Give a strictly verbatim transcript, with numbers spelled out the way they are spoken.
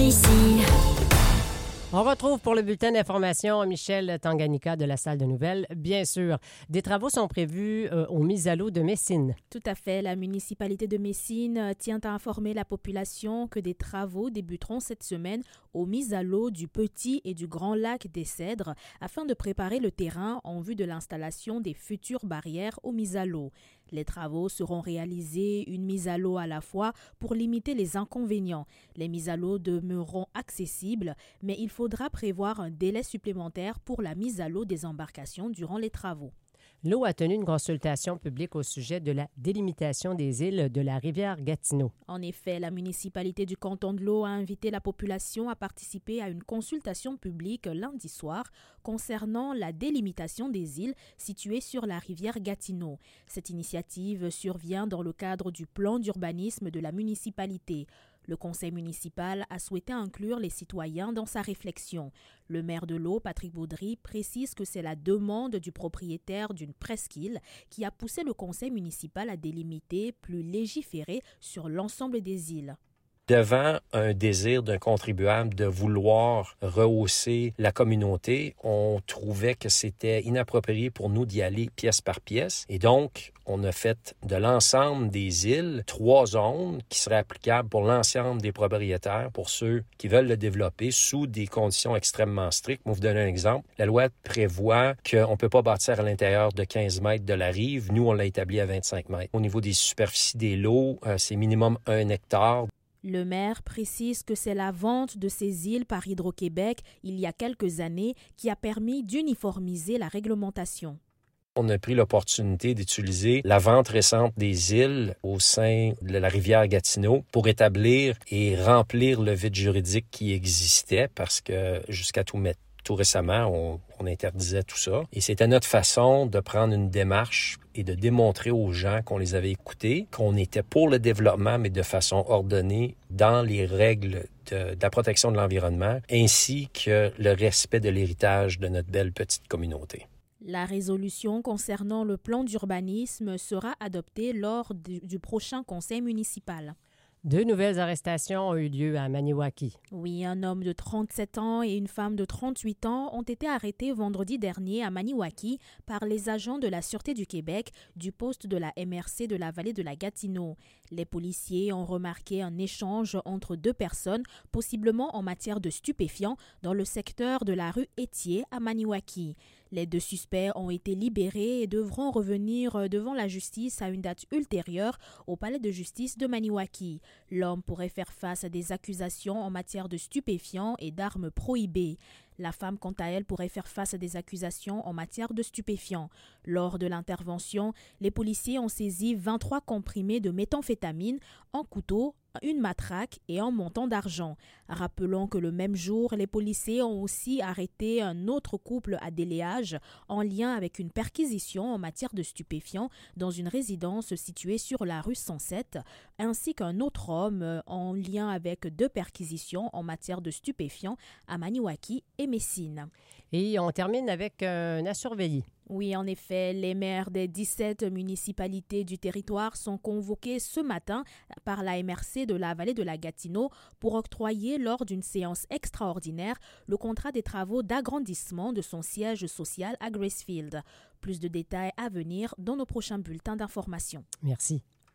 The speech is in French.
d'ici. On retrouve pour le bulletin d'information Michel Tanganyika de la salle de nouvelles. Bien sûr, des travaux sont prévus euh, aux mises à l'eau de Messine. Tout à fait. La municipalité de Messine tient à informer la population que des travaux débuteront cette semaine aux mises à l'eau du Petit et du Grand Lac des Cèdres afin de préparer le terrain en vue de l'installation des futures barrières aux mises à l'eau. Les travaux seront réalisés une mise à l'eau à la fois pour limiter les inconvénients. Les mises à l'eau demeureront accessibles, mais il faudra prévoir un délai supplémentaire pour la mise à l'eau des embarcations durant les travaux. L'eau a tenu une consultation publique au sujet de la délimitation des îles de la rivière Gatineau. En effet, la municipalité du canton de l'Eau a invité la population à participer à une consultation publique lundi soir concernant la délimitation des îles situées sur la rivière Gatineau. Cette initiative survient dans le cadre du plan d'urbanisme de la municipalité. Le conseil municipal a souhaité inclure les citoyens dans sa réflexion. Le maire de l'Eau, Patrick Baudry, précise que c'est la demande du propriétaire d'une presqu'île qui a poussé le conseil municipal à délimiter, plus légiférer sur l'ensemble des îles. Devant un désir d'un contribuable de vouloir rehausser la communauté, on trouvait que c'était inapproprié pour nous d'y aller pièce par pièce. Et donc, on a fait de l'ensemble des îles trois zones qui seraient applicables pour l'ensemble des propriétaires, pour ceux qui veulent le développer sous des conditions extrêmement strictes. Moi, je vous donne un exemple. La loi prévoit qu'on ne peut pas bâtir à l'intérieur de quinze mètres de la rive. Nous, on l'a établi à vingt-cinq mètres. Au niveau des superficies des lots, c'est minimum un hectare. Le maire précise que c'est la vente de ces îles par Hydro-Québec il y a quelques années qui a permis d'uniformiser la réglementation. On a pris l'opportunité d'utiliser la vente récente des îles au sein de la rivière Gatineau pour établir et remplir le vide juridique qui existait parce que jusqu'à tout mettre Tout récemment, on, on interdisait tout ça. Et c'était notre façon de prendre une démarche et de démontrer aux gens qu'on les avait écoutés, qu'on était pour le développement, mais de façon ordonnée, dans les règles de, de la protection de l'environnement, ainsi que le respect de l'héritage de notre belle petite communauté. La résolution concernant le plan d'urbanisme sera adoptée lors du, du prochain conseil municipal. Deux nouvelles arrestations ont eu lieu à Maniwaki. Oui, un homme de trente-sept ans et une femme de trente-huit ans ont été arrêtés vendredi dernier à Maniwaki par les agents de la Sûreté du Québec du poste de la M R C de la vallée de la Gatineau. Les policiers ont remarqué un échange entre deux personnes, possiblement en matière de stupéfiants, dans le secteur de la rue Étier à Maniwaki. Les deux suspects ont été libérés et devront revenir devant la justice à une date ultérieure au palais de justice de Maniwaki. L'homme pourrait faire face à des accusations en matière de stupéfiants et d'armes prohibées. La femme, quant à elle, pourrait faire face à des accusations en matière de stupéfiants. Lors de l'intervention, les policiers ont saisi vingt-trois comprimés de méthamphétamine, un couteau, une matraque et un montant d'argent. Rappelons que le même jour, les policiers ont aussi arrêté un autre couple à Déléage en lien avec une perquisition en matière de stupéfiants dans une résidence située sur la rue cent sept, ainsi qu'un autre homme en lien avec deux perquisitions en matière de stupéfiants à Maniwaki et Messine. Et on termine avec un assurveillé. Oui, en effet, les maires des dix-sept municipalités du territoire sont convoqués ce matin par la M R C de la vallée de la Gatineau pour octroyer lors d'une séance extraordinaire le contrat des travaux d'agrandissement de son siège social à Gracefield. Plus de détails à venir dans nos prochains bulletins d'information. Merci.